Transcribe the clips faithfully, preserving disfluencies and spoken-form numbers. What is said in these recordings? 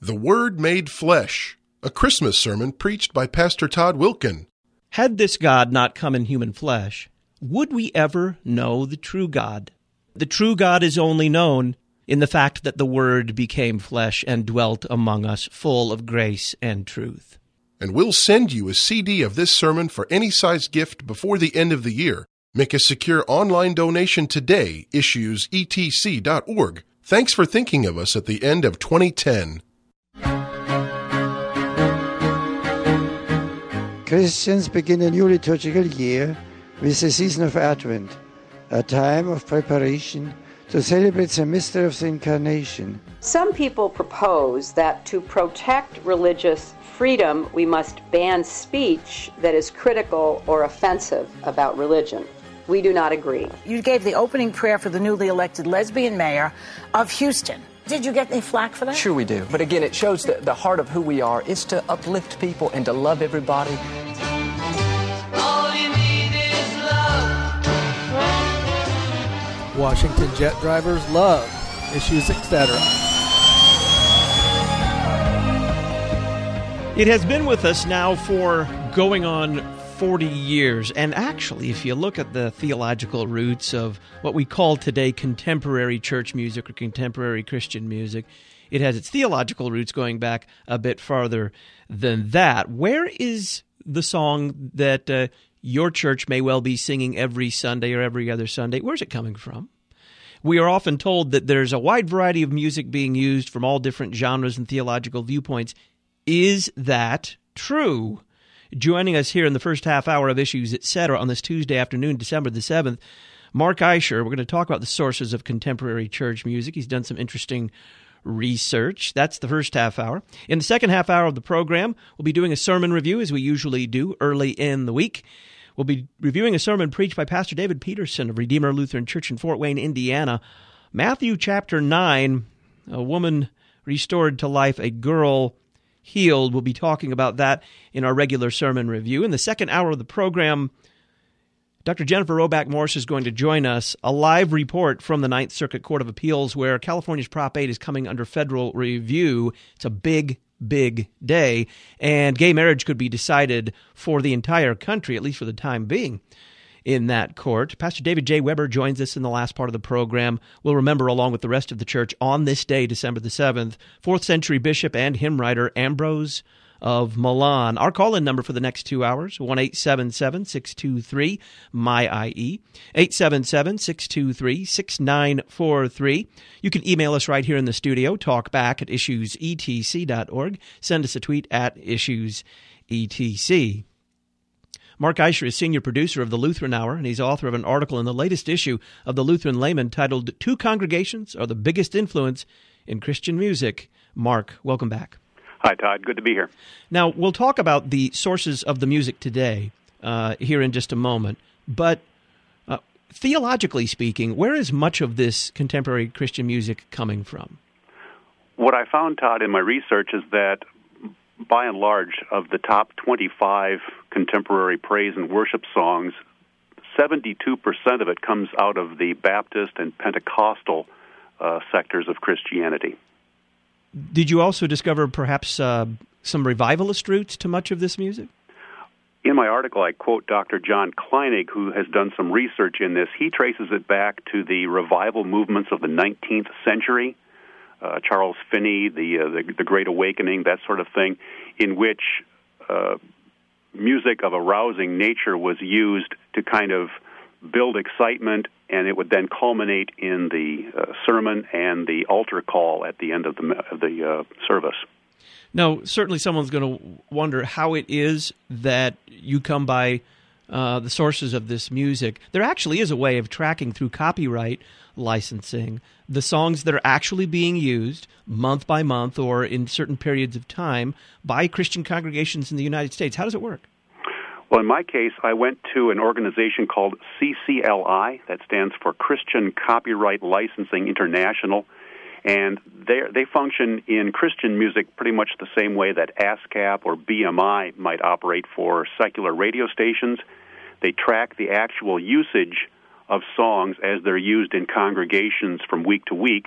The Word Made Flesh, a Christmas sermon preached by Pastor Todd Wilken. Had this God not come in human flesh, would we ever know the true God? The true God is only known in the fact that the Word became flesh and dwelt among us, full of grace and truth. And we'll send you a C D of this sermon for any size gift before the end of the year. Make a secure online donation today, issues e t c dot org. Thanks for thinking of us at the end of twenty ten. Christians begin a new liturgical year with the season of Advent, a time of preparation to celebrate the mystery of the Incarnation. Some people propose that to protect religious freedom, we must ban speech that is critical or offensive about religion. We do not agree. You gave the opening prayer for the newly elected lesbian mayor of Houston. Did you get any flack for that? Sure we do. But again, it shows that the heart of who we are is to uplift people and to love everybody. All you need is love. Washington jet drivers love issues, et cetera. It has been with us now for going on forty years. And actually, if you look at the theological roots of what we call today contemporary church music or contemporary Christian music, it has its theological roots going back a bit farther than that. Where is the song that uh, your church may well be singing every Sunday or every other Sunday? Where's it coming from? We are often told that there's a wide variety of music being used from all different genres and theological viewpoints. Is that true? Joining us here in the first half hour of Issues, et cetera, on this Tuesday afternoon, December the seventh, Mark Eischer. We're going to talk about the sources of contemporary church music. He's done some interesting research. That's the first half hour. In the second half hour of the program, we'll be doing a sermon review, as we usually do early in the week. We'll be reviewing a sermon preached by Pastor David Peterson of Redeemer Lutheran Church in Fort Wayne, Indiana. Matthew chapter nine, a woman restored to life, a girl healed. We'll be talking about that in our regular sermon review. In the second hour of the program, Doctor Jennifer Roback Morse is going to join us, a live report from the Ninth Circuit Court of Appeals where California's Prop eight is coming under federal review. It's a big, big day, and gay marriage could be decided for the entire country, at least for the time being, in that court. Pastor David J. Weber joins us in the last part of the program. We'll remember, along with the rest of the church, on this day, December the seventh, fourth century bishop and hymn writer Ambrose of Milan. Our call-in number for the next two hours, one eight seven seven, six two three, M Y I E, eight seven seven, six two three, six nine four three. You can email us right here in the studio, talkback at issues e t c dot org. Send us a tweet at issues e t c. Mark Eischer is senior producer of the Lutheran Hour, and he's author of an article in the latest issue of the Lutheran Layman titled Two Congregations Are the Biggest Influence in Christian Music. Mark, welcome back. Hi, Todd. Good to be here. Now, we'll talk about the sources of the music today uh, here in just a moment, but uh, theologically speaking, where is much of this contemporary Christian music coming from? What I found, Todd, in my research is that by and large, of the top twenty-five contemporary praise and worship songs, seventy-two percent of it comes out of the Baptist and Pentecostal uh, sectors of Christianity. Did you also discover perhaps uh, some revivalist roots to much of this music? In my article, I quote Doctor John Kleinig, who has done some research in this. He traces it back to the revival movements of the nineteenth century. Uh, Charles Finney, the, uh, the the Great Awakening, that sort of thing, in which uh, music of a rousing nature was used to kind of build excitement, and it would then culminate in the uh, sermon and the altar call at the end of the of the uh, service. Now, certainly someone's going to wonder how it is that you come by uh, the sources of this music. There actually is a way of tracking through copyright licensing the songs that are actually being used month by month or in certain periods of time by Christian congregations in the United States. How does it work? Well, in my case, I went to an organization called C C L I, that stands for Christian Copyright Licensing International, and they they function in Christian music pretty much the same way that ASCAP or B M I might operate for secular radio stations. They track the actual usage of songs as they're used in congregations from week to week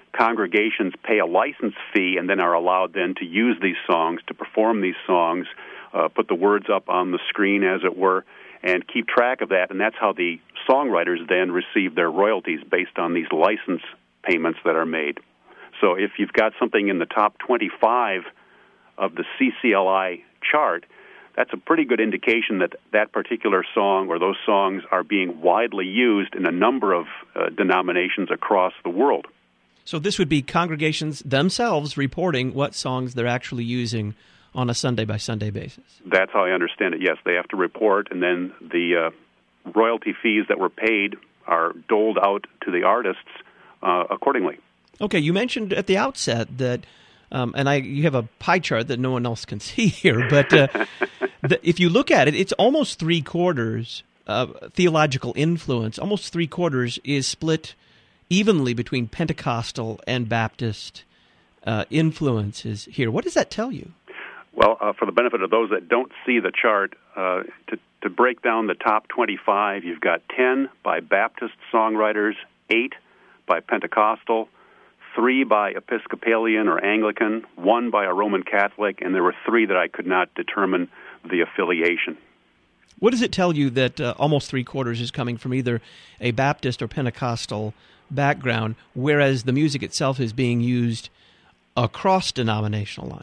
congregations pay a license fee and then are allowed then to use these songs, to perform these songs, uh, put the words up on the screen, as it were, and keep track of that. And that's how the songwriters then receive their royalties, based on these license payments that are made. So if you've got something in the top twenty-five of the C C L I chart, that's a pretty good indication that that particular song or those songs are being widely used in a number of uh, denominations across the world. So this would be congregations themselves reporting what songs they're actually using on a Sunday-by-Sunday basis. That's how I understand it, yes. They have to report, and then the uh, royalty fees that were paid are doled out to the artists uh, accordingly. Okay, you mentioned at the outset that, um, and I, you have a pie chart that no one else can see here, but uh, the, if you look at it, it's almost three-quarters uh, theological influence, almost three-quarters is split evenly between Pentecostal and Baptist uh, influences here. What does that tell you? Well, uh, for the benefit of those that don't see the chart, uh, to, to break down the top twenty-five, you've got ten by Baptist songwriters, eight by Pentecostal, three by Episcopalian or Anglican, one by a Roman Catholic, and there were three that I could not determine the affiliation. What does it tell you that uh, almost three-quarters is coming from either a Baptist or Pentecostal background, whereas the music itself is being used across denominational lines?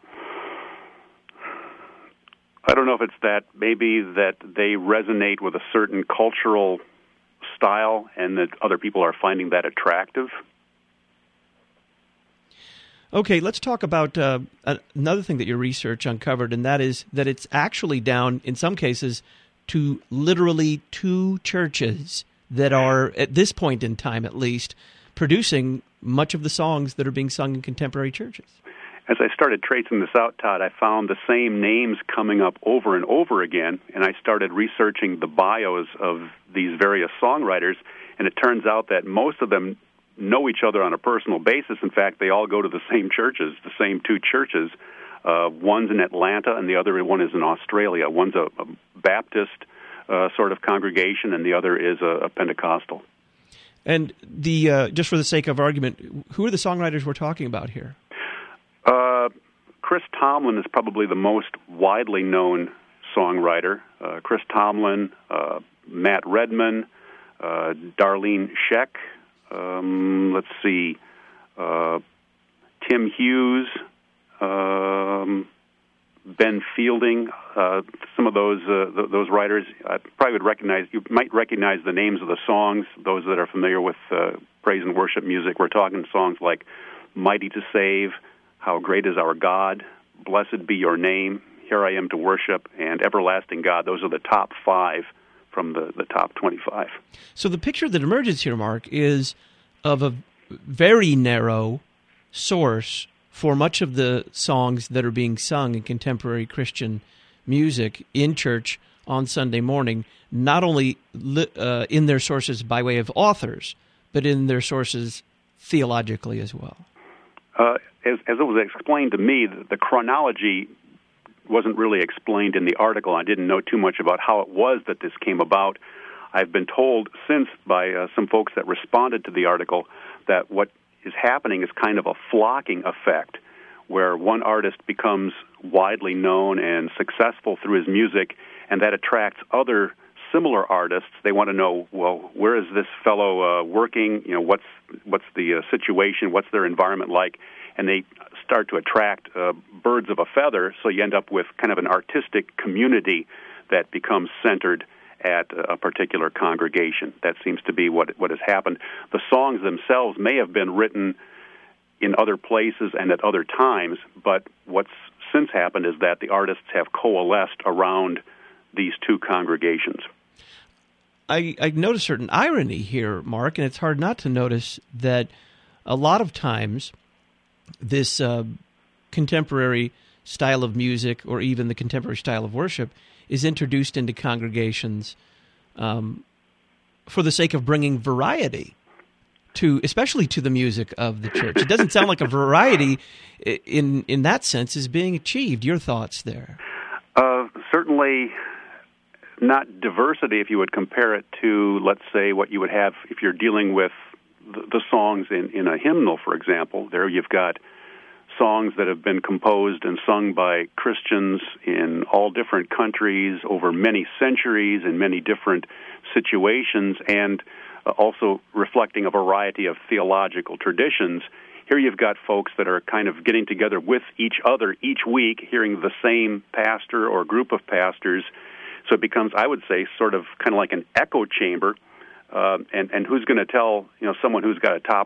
I don't know if it's that. Maybe that they resonate with a certain cultural style and that other people are finding that attractive. Okay, let's talk about uh, another thing that your research uncovered, and that is that it's actually down, in some cases, to literally two churches that are, at this point in time at least, producing much of the songs that are being sung in contemporary churches. As I started tracing this out, Todd, I found the same names coming up over and over again, and I started researching the bios of these various songwriters, and it turns out that most of them know each other on a personal basis. In fact, they all go to the same churches, the same two churches. Uh, one's in Atlanta, and the other one is in Australia. One's a, a Baptist uh, sort of congregation, and the other is a, a Pentecostal. And the uh, just for the sake of argument, who are the songwriters we're talking about here? Uh, Chris Tomlin is probably the most widely known songwriter. Uh, Chris Tomlin, uh, Matt Redman, uh, Darlene Scheck, um, let's see, uh, Tim Hughes, um, Ben Fielding, uh, some of those uh, th- those writers. I probably would recognize, you might recognize the names of the songs, those that are familiar with uh, praise and worship music. We're talking songs like Mighty to Save, How Great is Our God, Blessed Be Your Name, Here I Am to Worship, and Everlasting God. Those are the top five from the, the top twenty-five. So the picture that emerges here, Mark, is of a very narrow source for much of the songs that are being sung in contemporary Christian music in church on Sunday morning, not only uh, in their sources by way of authors, but in their sources theologically as well. Uh, as, as it was explained to me, the, the chronology wasn't really explained in the article. I didn't know too much about how it was that this came about. I've been told since by uh, some folks that responded to the article that what is happening is kind of a flocking effect, where one artist becomes widely known and successful through his music, and that attracts other similar artists. They want to know, well, where is this fellow uh, working? You know, what's what's the uh, situation? What's their environment like? And they start to attract uh, birds of a feather, so you end up with kind of an artistic community that becomes centered at a particular congregation. That seems to be what what has happened. The songs themselves may have been written in other places and at other times, but what's since happened is that the artists have coalesced around these two congregations. I, I notice certain irony here, Mark, and it's hard not to notice that a lot of times this uh, contemporary style of music or even the contemporary style of worship is introduced into congregations um, for the sake of bringing variety to, especially to the music of the church. It doesn't sound like a variety in in that sense is being achieved. Your thoughts there? Uh, certainly not diversity if you would compare it to, let's say, what you would have if you're dealing with the, the songs in, in a hymnal, for example. There you've got songs that have been composed and sung by Christians in all different countries over many centuries in many different situations, and uh, also reflecting a variety of theological traditions. Here you've got folks that are kind of getting together with each other each week, hearing the same pastor or group of pastors. So it becomes, I would say, sort of kind of like an echo chamber. Uh, and, and who's going to tell, you know, someone who's got a top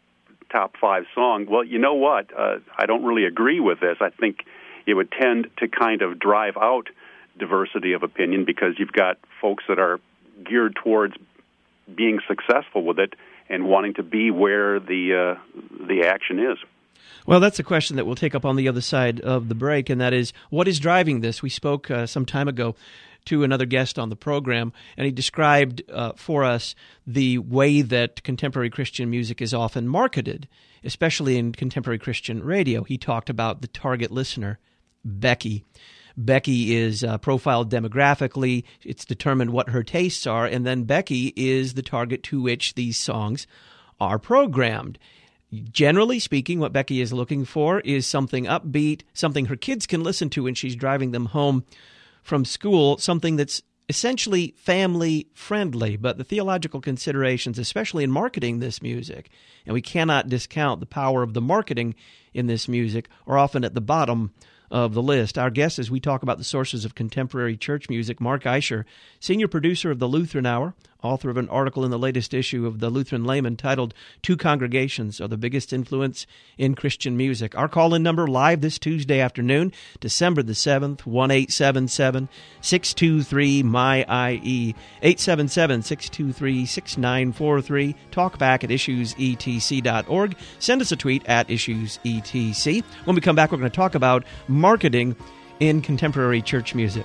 top five song, well, you know what, uh, I don't really agree with this. I think it would tend to kind of drive out diversity of opinion because you've got folks that are geared towards being successful with it and wanting to be where the uh, the action is. Well, that's a question that we'll take up on the other side of the break, and that is, what is driving this? We spoke uh, some time ago to another guest on the program, and he described uh, for us the way that contemporary Christian music is often marketed, especially in contemporary Christian radio. He talked about the target listener, Becky. Becky is uh, profiled demographically. It's determined what her tastes are, and then Becky is the target to which these songs are programmed. Generally speaking, what Becky is looking for is something upbeat, something her kids can listen to when she's driving them home from school, something that's essentially family-friendly. But the theological considerations, especially in marketing this music, and we cannot discount the power of the marketing in this music, are often at the bottom of the list. Our guest, as we talk about the sources of contemporary church music, Mark Eischer, senior producer of the Lutheran Hour, author of an article in the latest issue of the Lutheran Layman titled Two Congregations Are the Biggest Influence in Christian Music. Our call-in number live this Tuesday afternoon, December the seventh, one eight seven seven, six two three, M Y I E, eight seven seven, six two three, six nine four three. Talk back at issues e t c dot org. Send us a tweet at issues e t c. When we come back, we're going to talk about marketing in contemporary church music.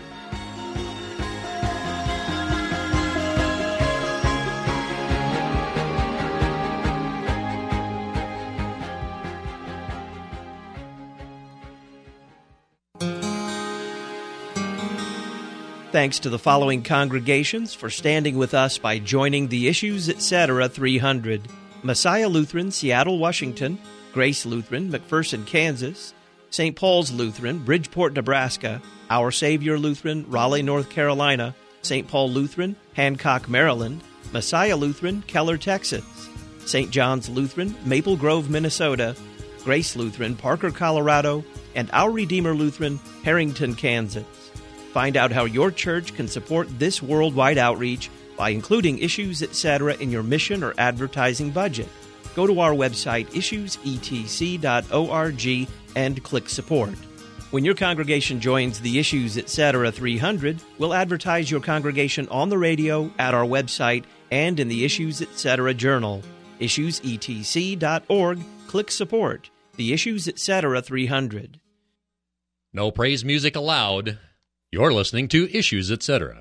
Thanks to the following congregations for standing with us by joining the Issues Etc. three hundred. Messiah Lutheran, Seattle, Washington; Grace Lutheran, McPherson, Kansas; Saint Paul's Lutheran, Bridgeport, Nebraska; Our Savior Lutheran, Raleigh, North Carolina; Saint Paul Lutheran, Hancock, Maryland; Messiah Lutheran, Keller, Texas; Saint John's Lutheran, Maple Grove, Minnesota; Grace Lutheran, Parker, Colorado; and Our Redeemer Lutheran, Harrington, Kansas. Find out how your church can support this worldwide outreach by including Issues Etc. in your mission or advertising budget. Go to our website, issues e t c dot org, and click Support. When your congregation joins the Issues Etc. three hundred, we'll advertise your congregation on the radio, at our website, and in the Issues Etc. Journal. issues e t c dot org, click Support. The Issues Etc. three hundred. No praise music allowed. You're listening to Issues Etc.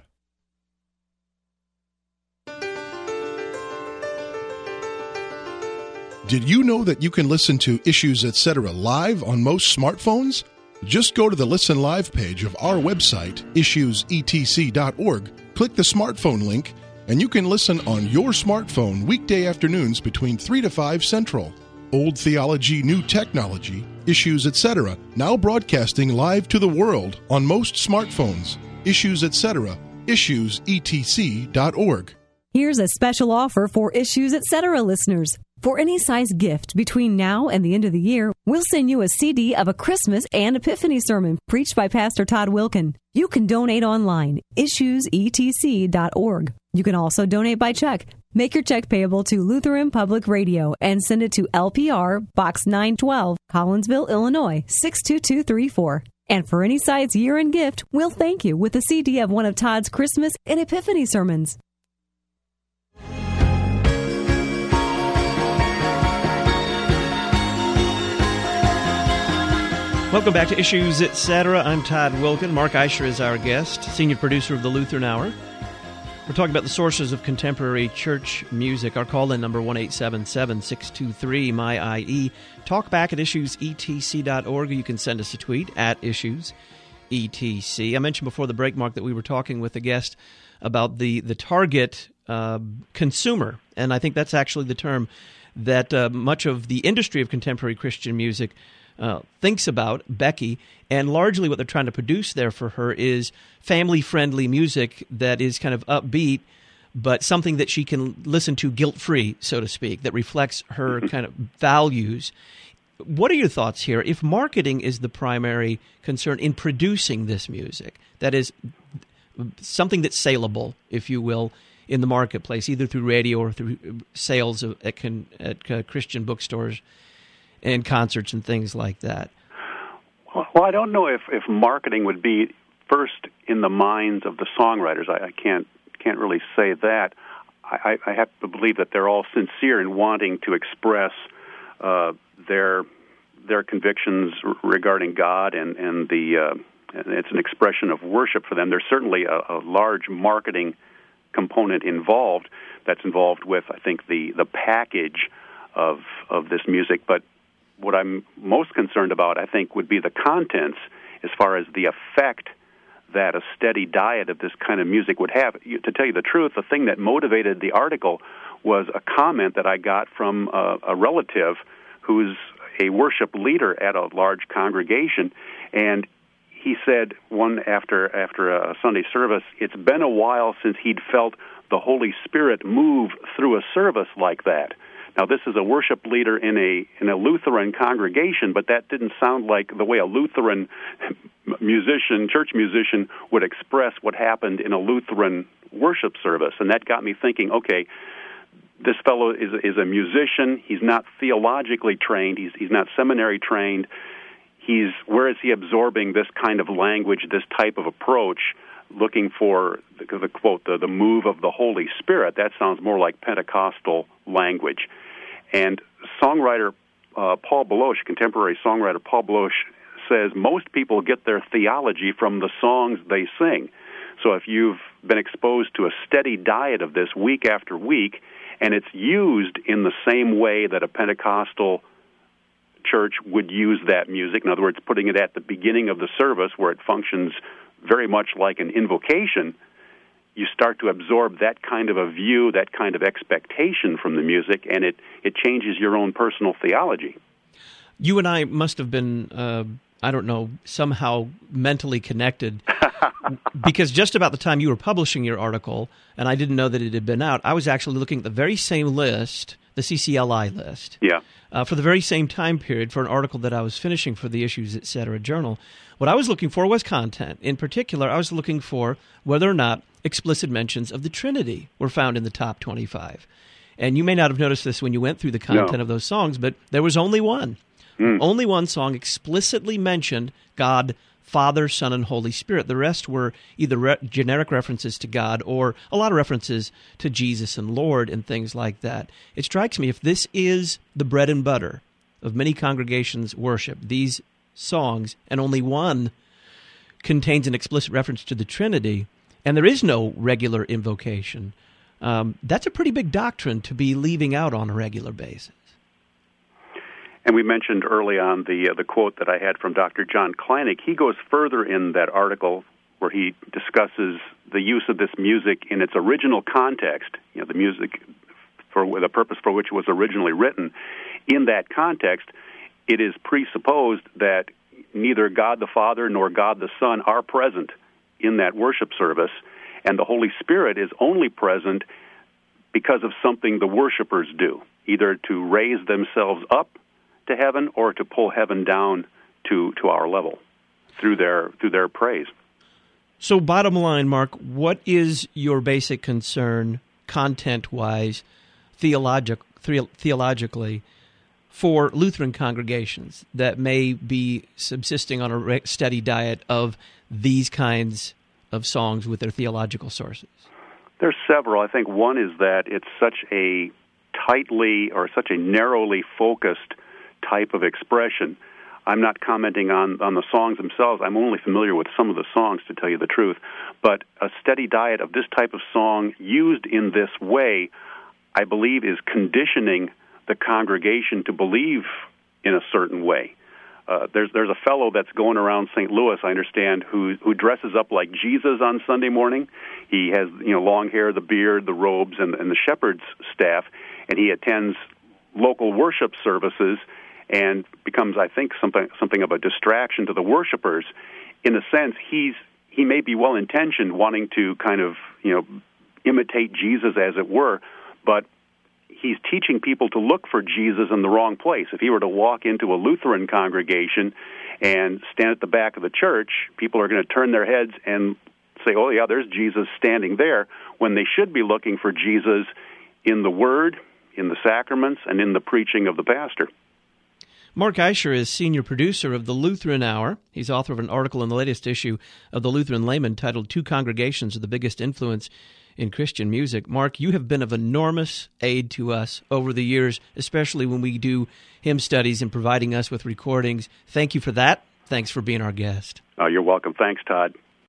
Did you know that you can listen to Issues Etc. live on most smartphones? Just go to the Listen Live page of our website, issues e t c dot org, click the smartphone link, and you can listen on your smartphone weekday afternoons between three to five Central. Old theology, new technology, Issues Etc. now broadcasting live to the world on most smartphones. Issues Etc. issues e t c dot org. Here's a special offer for Issues Etc. listeners. For any size gift between now and the end of the year, we'll send you a C D of a Christmas and Epiphany sermon preached by Pastor Todd Wilkin. You can donate online, issues e t c dot org. You can also donate by check. Make your check payable to Lutheran Public Radio and send it to L P R, Box nine twelve, Collinsville, Illinois, six two two three four. And for any size year-end gift, we'll thank you with a C D of one of Todd's Christmas and Epiphany sermons. Welcome back to Issues Etc. I'm Todd Wilkin. Mark Eischer is our guest, senior producer of the Lutheran Hour. We're talking about the sources of contemporary church music. Our call-in number, one eight seven seven, six two three, M Y I E. Talk back at issues e t c dot org. You can send us a tweet at issues e t c. I mentioned before the break, Mark, that we were talking with a guest about the, the target uh, consumer, and I think that's actually the term that uh, much of the industry of contemporary Christian music uh, thinks about, Becky, and largely what they're trying to produce there for her is family-friendly music that is kind of upbeat, but something that she can listen to guilt-free, so to speak, that reflects her kind of values. What are your thoughts here? If marketing is the primary concern in producing this music, that is something that's saleable, if you will, in the marketplace, either through radio or through sales of, at, con, at uh, Christian bookstores and concerts and things like that? Well, I don't know if, if marketing would be first in the minds of the songwriters. I, I can't can't really say that. I, I have to believe that they're all sincere in wanting to express uh, their their convictions regarding God, and and the uh, and it's an expression of worship for them. There's certainly a, a large marketing component involved that's involved with, I think, the the package of of this music. But what I'm most concerned about, I think, would be the contents, as far as the effect that a steady diet of this kind of music would have. To tell you the truth, the thing that motivated the article was a comment that I got from a, a relative who's a worship leader at a large congregation, and he said one after after a Sunday service, it's been a while since he'd felt the Holy Spirit move through a service like that. Now, this is a worship leader in a in a Lutheran congregation, but that didn't sound like the way a Lutheran musician, church musician, would express what happened in a Lutheran worship service. And that got me thinking, okay, this fellow is is a musician. He's not theologically trained. He's he's not seminary trained. He's where is he absorbing this kind of language, this type of approach, looking for the, the quote the, the move of the Holy Spirit? That sounds more like Pentecostal language. And songwriter uh, Paul Baloche, contemporary songwriter Paul Baloche, says most people get their theology from the songs they sing. So if you've been exposed to a steady diet of this week after week, and it's used in the same way that a Pentecostal church would use that music, in other words, putting it at the beginning of the service where it functions very much like an invocation, you start to absorb that kind of a view, that kind of expectation from the music, and it, it changes your own personal theology. You and I must have been, uh, I don't know, somehow mentally connected, because just about the time you were publishing your article, and I didn't know that it had been out, I was actually looking at the very same list, the C C L I list, yeah, uh, for the very same time period for an article that I was finishing for the Issues Etc. journal. What I was looking for was content. In particular, I was looking for whether or not explicit mentions of the Trinity were found in the top twenty-five. And you may not have noticed this when you went through the content no. of those songs, but there was only one. Mm. Only one song explicitly mentioned God, Father, Son, and Holy Spirit. The rest were either re- generic references to God or a lot of references to Jesus and Lord and things like that. It strikes me, if this is the bread and butter of many congregations' worship, these songs, and only one contains an explicit reference to the Trinity, and there is no regular invocation, um, that's a pretty big doctrine to be leaving out on a regular basis. And we mentioned early on the uh, the quote that I had from Doctor John Kleinig. He goes further in that article where he discusses the use of this music in its original context, you know, the music for the purpose for which it was originally written. In that context, it is presupposed that neither God the Father nor God the Son are present in that worship service, and the Holy Spirit is only present because of something the worshipers do, either to raise themselves up to heaven or to pull heaven down to, to our level through their through their praise. So bottom line, Mark, what is your basic concern content-wise, theologic, theologically, for Lutheran congregations that may be subsisting on a steady diet of these kinds of songs with their theological sources? There's several. I think one is that it's such a tightly or such a narrowly focused type of expression. I'm not commenting on, on the songs themselves. I'm only familiar with some of the songs, to tell you the truth. But a steady diet of this type of song used in this way, I believe, is conditioning the congregation to believe in a certain way. Uh, there's there's a fellow that's going around Saint Louis, I understand, who who dresses up like Jesus on Sunday morning. He has you know long hair, the beard, the robes, and, and the shepherd's staff, and he attends local worship services and becomes, I think, something something of a distraction to the worshipers. In a sense, he's he may be well intentioned, wanting to kind of you know imitate Jesus, as it were, but he's teaching people to look for Jesus in the wrong place. If he were to walk into a Lutheran congregation and stand at the back of the church, people are going to turn their heads and say, oh, yeah, there's Jesus standing there, when they should be looking for Jesus in the Word, in the sacraments, and in the preaching of the pastor. Mark Eischer is senior producer of the Lutheran Hour. He's author of an article in the latest issue of the Lutheran Layman titled Two Congregations Are the Biggest Influence in Christian Music. Mark, you have been of enormous aid to us over the years, especially when we do hymn studies and providing us with recordings. Thank you for that. Thanks for being our guest. Uh, you're welcome. Thanks, Todd.